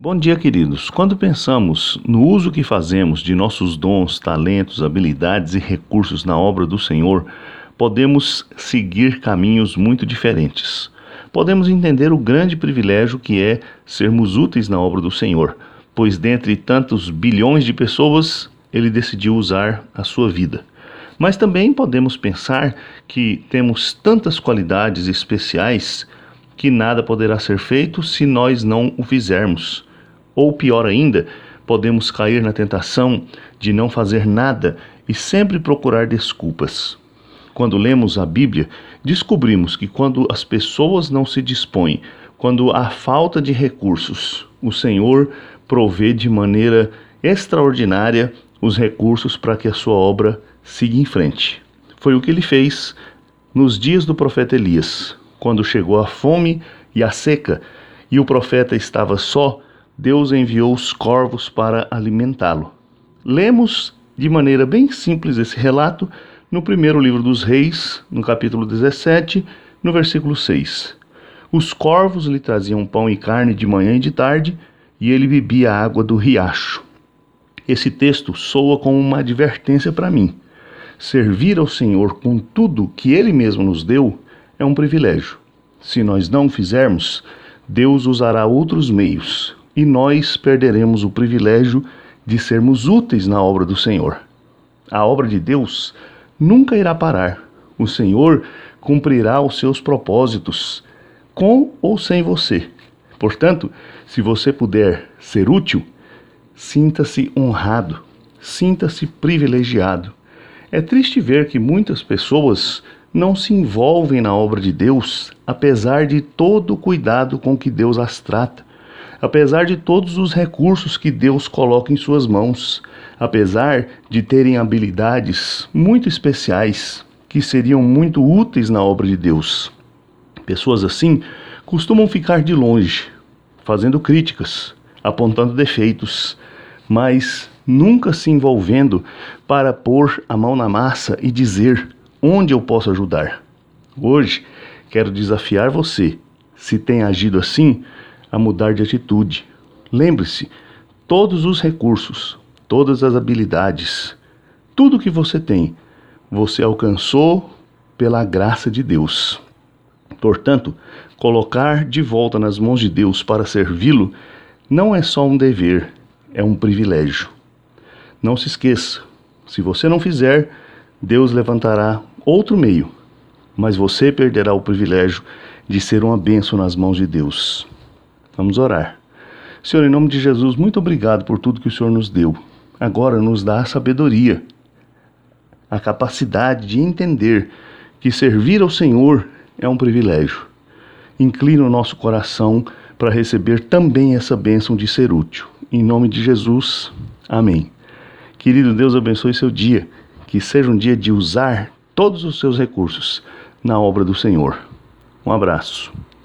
Bom dia, queridos. Quando pensamos no uso que fazemos de nossos dons, talentos, habilidades e recursos na obra do Senhor, podemos seguir caminhos muito diferentes. Podemos entender o grande privilégio que é sermos úteis na obra do Senhor, pois dentre tantos bilhões de pessoas, Ele decidiu usar a sua vida. Mas também podemos pensar que temos tantas qualidades especiais que nada poderá ser feito se nós não o fizermos. Ou pior ainda, podemos cair na tentação de não fazer nada e sempre procurar desculpas. Quando lemos a Bíblia, descobrimos que quando as pessoas não se dispõem, quando há falta de recursos, o Senhor provê de maneira extraordinária os recursos para que a sua obra siga em frente. Foi o que ele fez nos dias do profeta Elias, quando chegou a fome e a seca e o profeta estava só. Deus enviou os corvos para alimentá-lo. Lemos de maneira bem simples esse relato no primeiro livro dos Reis, no capítulo 17, no versículo 6. Os corvos lhe traziam pão e carne de manhã e de tarde, e ele bebia a água do riacho. Esse texto soa como uma advertência para mim. Servir ao Senhor com tudo que Ele mesmo nos deu é um privilégio. Se nós não o fizermos, Deus usará outros meios, e nós perderemos o privilégio de sermos úteis na obra do Senhor. A obra de Deus nunca irá parar. O Senhor cumprirá os seus propósitos, com ou sem você. Portanto, se você puder ser útil, sinta-se honrado, sinta-se privilegiado. É triste ver que muitas pessoas não se envolvem na obra de Deus, apesar de todo o cuidado com que Deus as trata. Apesar de todos os recursos que Deus coloca em suas mãos, apesar de terem habilidades muito especiais que seriam muito úteis na obra de Deus. Pessoas assim costumam ficar de longe, fazendo críticas, apontando defeitos, mas nunca se envolvendo para pôr a mão na massa e dizer onde eu posso ajudar. Hoje, quero desafiar você, se tem agido assim, a mudar de atitude. Lembre-se, todos os recursos, todas as habilidades, tudo que você tem, você alcançou pela graça de Deus. Portanto, colocar de volta nas mãos de Deus para servi-lo não é só um dever, é um privilégio. Não se esqueça, se você não fizer, Deus levantará outro meio, mas você perderá o privilégio de ser uma bênção nas mãos de Deus. Vamos orar. Senhor, em nome de Jesus, muito obrigado por tudo que o Senhor nos deu. Agora nos dá a sabedoria, a capacidade de entender que servir ao Senhor é um privilégio. Inclina o nosso coração para receber também essa bênção de ser útil. Em nome de Jesus, amém. Querido, Deus abençoe seu dia, que seja um dia de usar todos os seus recursos na obra do Senhor. Um abraço.